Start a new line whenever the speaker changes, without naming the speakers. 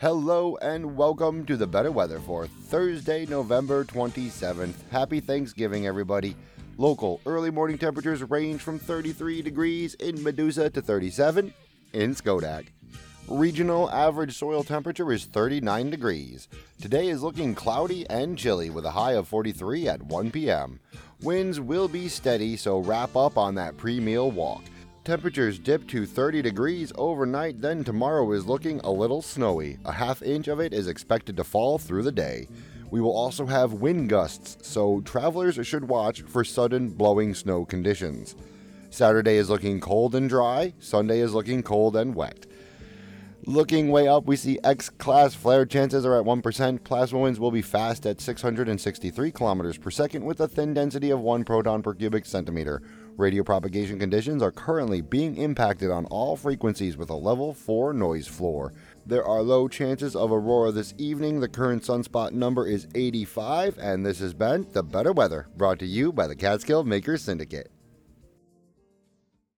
Hello and welcome to the Better Weather for Thursday, November 27th. Happy Thanksgiving, everybody. Local early morning temperatures range from 33 degrees in Medusa to 37 in Schodack. Regional average soil temperature is 39 degrees. Today is looking cloudy and chilly with a high of 43 at 1 p.m. Winds will be steady, so wrap up on that pre-meal walk. Temperatures dip to 30 degrees overnight, then tomorrow is looking a little snowy. A half inch of it is expected to fall through the day. We will also have wind gusts, so travelers should watch for sudden blowing snow conditions. Saturday is looking cold and dry. Sunday is looking cold and wet. Looking way up, we see X-class flare chances are at 1%. Plasma winds will be fast at 663 kilometers per second with a thin density of 1 proton per cubic centimeter. Radio propagation conditions are currently being impacted on all frequencies with a level 4 noise floor. There are low chances of aurora this evening. The current sunspot number is 85, and this has been The Better Weather, brought to you by the Catskill Makers Syndicate.